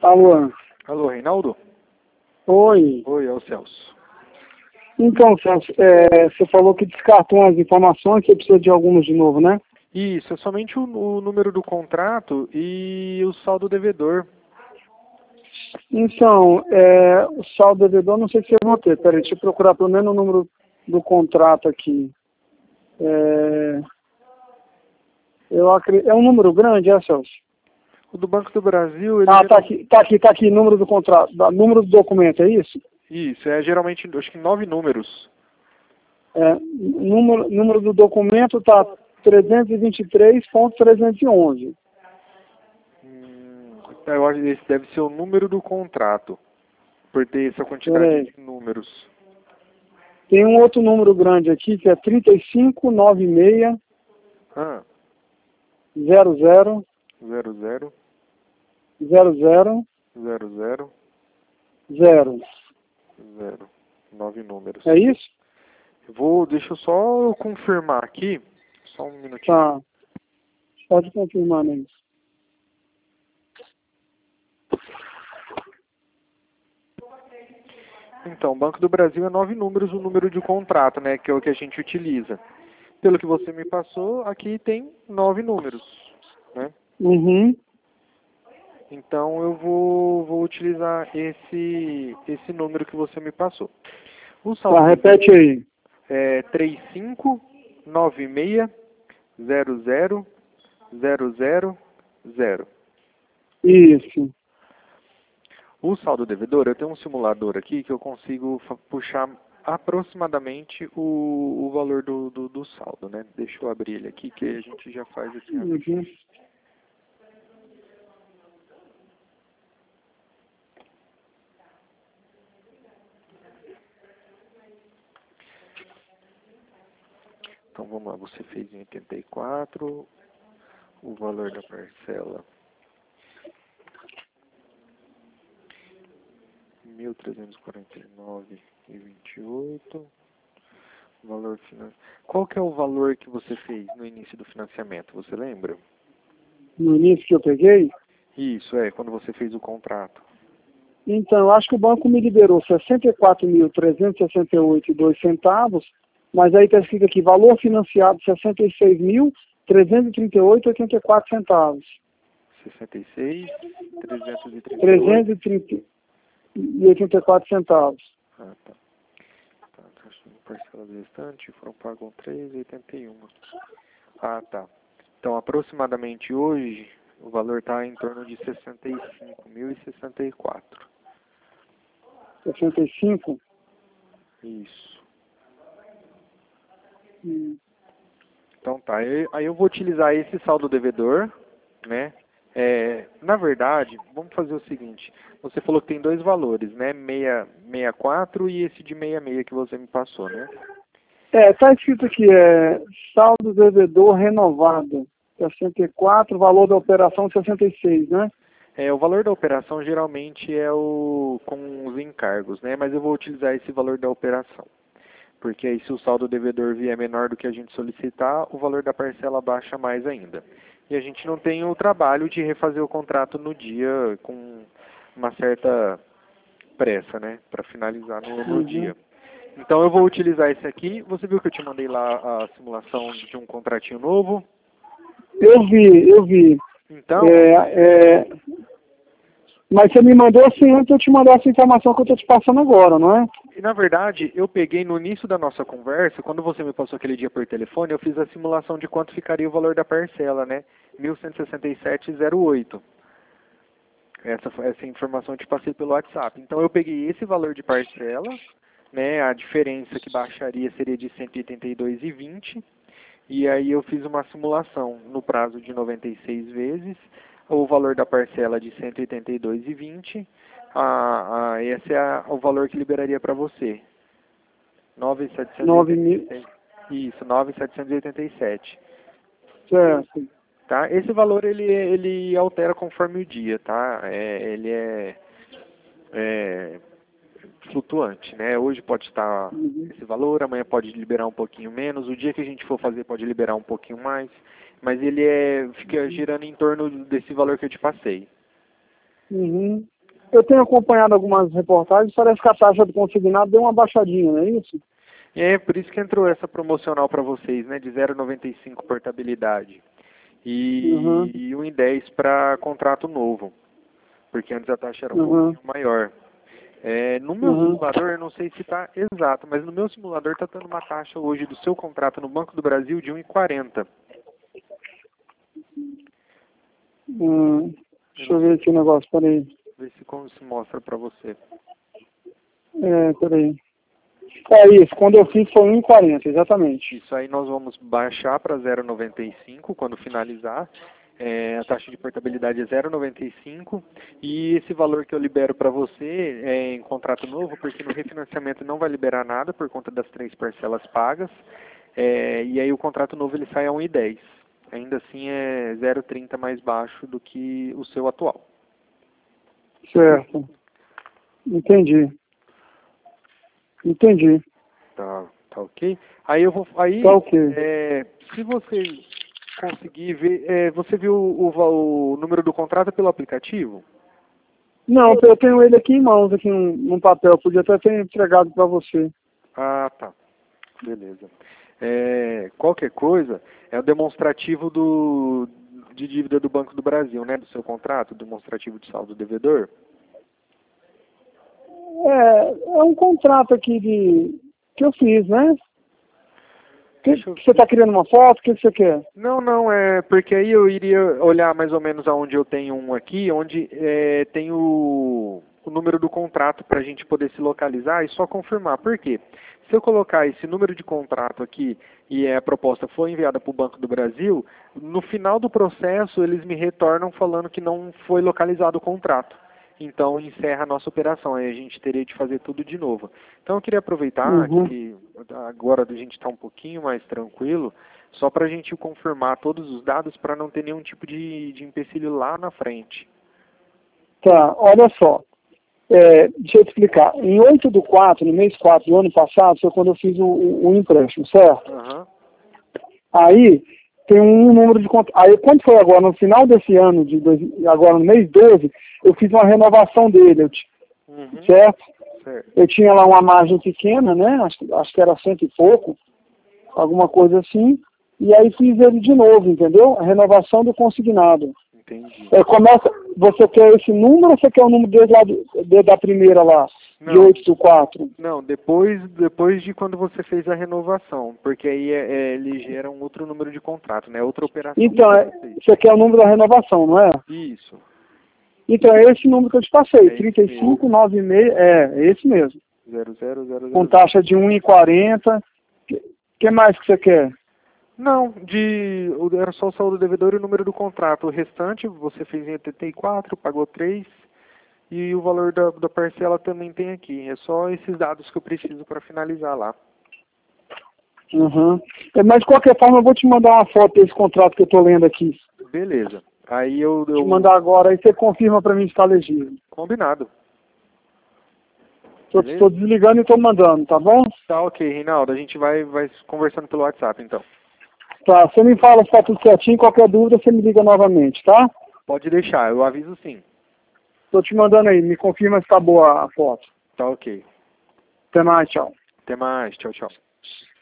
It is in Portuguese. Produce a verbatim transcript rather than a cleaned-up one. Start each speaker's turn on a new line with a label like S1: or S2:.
S1: Alô?
S2: Alô, Reinaldo?
S1: Oi.
S2: Oi, é o Celso.
S1: Então, Celso, é, você falou que descartou umas informações, que precisa de algumas de novo, né?
S2: Isso, é somente o, o número do contrato e o saldo devedor.
S1: Então, é, o saldo devedor, não sei se vocês vão ter. Peraí, deixa eu procurar pelo menos o número do contrato aqui. É, eu acredito, é um número grande, é, Celso?
S2: O do Banco do Brasil, ele
S1: Ah, tá
S2: geral...
S1: aqui, tá aqui, tá aqui, número do contrato, da- número do documento, é isso?
S2: Isso, é geralmente, acho que nove números.
S1: É, número, número do documento tá trezentos e vinte e três ponto trezentos e onze.
S2: Hum, eu acho que esse deve ser o número do contrato, por ter essa quantidade
S1: Peraí.
S2: de números.
S1: Tem um outro número grande aqui, que é trinta e cinco noventa e seis
S2: Ah,
S1: zero zero
S2: zero zero,
S1: zero zero
S2: zero zero,
S1: zero.
S2: zero. Nove números.
S1: É isso?
S2: Eu vou, deixa eu só confirmar aqui, só um minutinho.
S1: Tá. Pode confirmar, né?
S2: Então, Banco do Brasil é nove números o número de contrato, né, que é o que a gente utiliza. Pelo que você me passou, aqui tem nove números, né?
S1: Uhum.
S2: Então eu vou, vou utilizar esse, esse número que você me passou. O saldo
S1: Tá, repete aí.
S2: é três cinco nove seis zero zero zero zero zero.
S1: Isso.
S2: O saldo devedor, eu tenho um simulador aqui que eu consigo fa- puxar aproximadamente o, o valor do, do, do saldo, né? Deixa eu abrir ele aqui que a gente já faz aqui.
S1: Uhum.
S2: Então vamos lá, você fez em oitenta e quatro, o valor da parcela mil trezentos e quarenta e nove e vinte e oito. Valor finan... Qual que é o valor que você fez no início do financiamento, você lembra?
S1: No início que eu peguei,
S2: Isso, é, quando você fez o contrato.
S1: então, eu acho que o banco me liberou sessenta e quatro mil trezentos e sessenta e oito e dois centavos, mas aí está escrito aqui, valor financiado sessenta e seis mil trezentos e trinta e oito e oitenta e quatro centavos.
S2: sessenta e seis, trezentos e trinta e oito.
S1: trezentos e trinta e oitenta e quatro centavos.
S2: Ah, tá. Tá, taxa de parcelas restantes foram pagos três reais e oitenta e um. Ah, tá. Então, aproximadamente hoje, o valor está em torno de sessenta e cinco mil e sessenta e quatro.
S1: sessenta e cinco.
S2: Isso.
S1: Hum.
S2: Então tá, aí aí eu vou utilizar esse saldo devedor, né? É, na verdade, vamos fazer o seguinte, você falou que tem dois valores, né? seiscentos e sessenta e quatro e esse de sessenta e seis que você me passou, né?
S1: É, está escrito aqui, é saldo devedor renovado, sessenta e quatro, valor da operação sessenta e seis, né?
S2: É, o valor da operação geralmente é o com os encargos, né? Mas eu vou utilizar esse valor da operação. Porque aí se o saldo devedor vier menor do que a gente solicitar, o valor da parcela baixa mais ainda. E a gente não tem o trabalho de refazer o contrato no dia com uma certa pressa, né? Para finalizar no, no
S1: Uhum.
S2: dia. Então eu vou utilizar esse aqui. Você viu que eu te mandei lá a simulação de um contratinho novo?
S1: Eu vi, eu vi.
S2: Então,
S1: É, é, mas você me mandou assim antes de eu te mandar essa informação que eu estou te passando agora, não é?
S2: e na verdade, eu peguei no início da nossa conversa, quando você me passou aquele dia por telefone, eu fiz a simulação de quanto ficaria o valor da parcela, né? mil cento e sessenta e sete vírgula zero oito. Essa, foi- essa informação eu te passei pelo WhatsApp. Então eu peguei esse valor de parcela, né? A diferença que baixaria seria de cento e oitenta e dois vírgula vinte. E aí eu fiz uma simulação no prazo de noventa e seis vezes, o valor da parcela de cento e oitenta e dois vírgula vinte. Ah, ah, esse é a- o valor que liberaria para você. nove mil setecentos e
S1: Nove
S2: oitenta e
S1: mil.
S2: sete. Isso, nove mil setecentos e oitenta e sete.
S1: Certo.
S2: Tá? Esse valor ele, ele altera conforme o dia, tá? É, ele é, é flutuante, né? Hoje pode estar
S1: Uhum.
S2: esse valor, amanhã pode liberar um pouquinho menos, o dia que a gente for fazer pode liberar um pouquinho mais, mas ele é, fica girando em torno desse valor que eu te passei.
S1: Uhum. eu tenho acompanhado algumas reportagens, parece que a taxa do consignado deu uma baixadinha, não é isso?
S2: É, por isso que entrou essa promocional para vocês, né, de zero vírgula noventa e cinco portabilidade. E,
S1: Uhum.
S2: e um e dez para contrato novo, porque antes a taxa era um
S1: Uhum.
S2: pouquinho maior. É, no meu
S1: Uhum.
S2: simulador, eu não sei se está exato, mas no meu simulador está dando uma taxa hoje do seu contrato no Banco do Brasil de um vírgula quarenta.
S1: Hum.
S2: Eu
S1: Deixa
S2: não
S1: eu ver
S2: sei,
S1: aqui o negócio, peraí.
S2: ver se como se mostra para você.
S1: É, peraí. É isso, quando eu fiz foi um vírgula quarenta, exatamente.
S2: Isso aí nós vamos baixar para zero vírgula noventa e cinco quando finalizar. É, a taxa de portabilidade é zero vírgula noventa e cinco e esse valor que eu libero para você é em contrato novo, porque no refinanciamento não vai liberar nada por conta das três parcelas pagas. É, e aí o contrato novo ele sai a um vírgula dez. Ainda assim é zero vírgula trinta mais baixo do que o seu atual.
S1: Certo. Entendi. Entendi.
S2: Tá, tá ok? Aí eu vou. Aí,
S1: Tá ok.
S2: é, se você conseguir ver, é, você viu o, o, o número do contrato pelo aplicativo?
S1: Não, eu tenho ele aqui em mãos, aqui num, num papel. Podia até ter entregado para você.
S2: Ah, tá. Beleza. É, qualquer coisa, é o demonstrativo do, de dívida do Banco do Brasil, né? Do seu contrato, demonstrativo de saldo devedor.
S1: É, é um contrato aqui de que eu fiz, né? Que,
S2: Deixa eu
S1: que você está criando uma foto? O que, que você quer?
S2: Não, não, é porque aí eu iria olhar mais ou menos aonde eu tenho um aqui, onde é, tem o, o número do contrato para a gente poder se localizar e só confirmar. Por quê? Se eu colocar esse número de contrato aqui e a proposta foi enviada para o Banco do Brasil, no final do processo eles me retornam falando que não foi localizado o contrato. Então encerra a nossa operação, aí a gente teria de fazer tudo de novo. Então eu queria aproveitar
S1: Uhum.
S2: que agora a gente está um pouquinho mais tranquilo, só para a gente confirmar todos os dados para não ter nenhum tipo de, de empecilho lá na frente.
S1: Tá, olha só. É, deixa eu te explicar. Em oito do quatro, no mês quatro do ano passado, foi quando eu fiz o, o, o empréstimo, certo?
S2: Uhum.
S1: Aí tem um número de contrato. Aí quando foi agora, no final desse ano, de dois, agora no mês doze, eu fiz uma renovação dele, eu ti-
S2: Uhum.
S1: certo?
S2: Certo.
S1: Eu tinha lá uma margem pequena, né? Acho, acho que era cento e pouco, alguma coisa assim. E aí fiz ele de novo, entendeu? A renovação do consignado.
S2: Entendi.
S1: É, começa, você quer esse número ou você quer o número desde, lá, do- desde a primeira lá, de
S2: Não,
S1: oito do quatro?
S2: não, depois, depois de quando você fez a renovação, porque aí é, é, ele gera um outro número de contrato, né? Outra operação
S1: Então,
S2: para
S1: é,
S2: vocês.
S1: você quer o número da renovação, não é?
S2: Isso,
S1: Então é esse número que eu te passei,
S2: é esse
S1: trinta e cinco,
S2: mesmo.
S1: noventa e seis, é, é esse mesmo.
S2: Zero zero zero
S1: Com
S2: zero zero.
S1: taxa de um vírgula quarenta. O que, que mais que você quer?
S2: Não, de, o- era só o saldo devedor e o número do contrato. O restante você fez em oitenta e quatro, pagou três e o valor da, da parcela também tem aqui. É só esses dados que eu preciso para finalizar lá.
S1: Uhum. É, mas de qualquer forma eu vou te mandar uma foto desse contrato que eu estou lendo aqui.
S2: Beleza. Aí eu,
S1: Vou te
S2: eu
S1: mandar agora, aí você confirma para mim se está legível.
S2: combinado.
S1: Estou
S2: Beleza?
S1: desligando e estou mandando, tá bom?
S2: Tá ok, Reinaldo. A gente vai, vai conversando pelo WhatsApp então.
S1: Tá, você me fala se está tudo certinho, qualquer dúvida você me liga novamente, tá?
S2: Pode deixar, eu aviso sim.
S1: Estou te mandando aí, me confirma se está boa a foto.
S2: Tá ok.
S1: Até mais, tchau.
S2: Até mais. Tchau, tchau.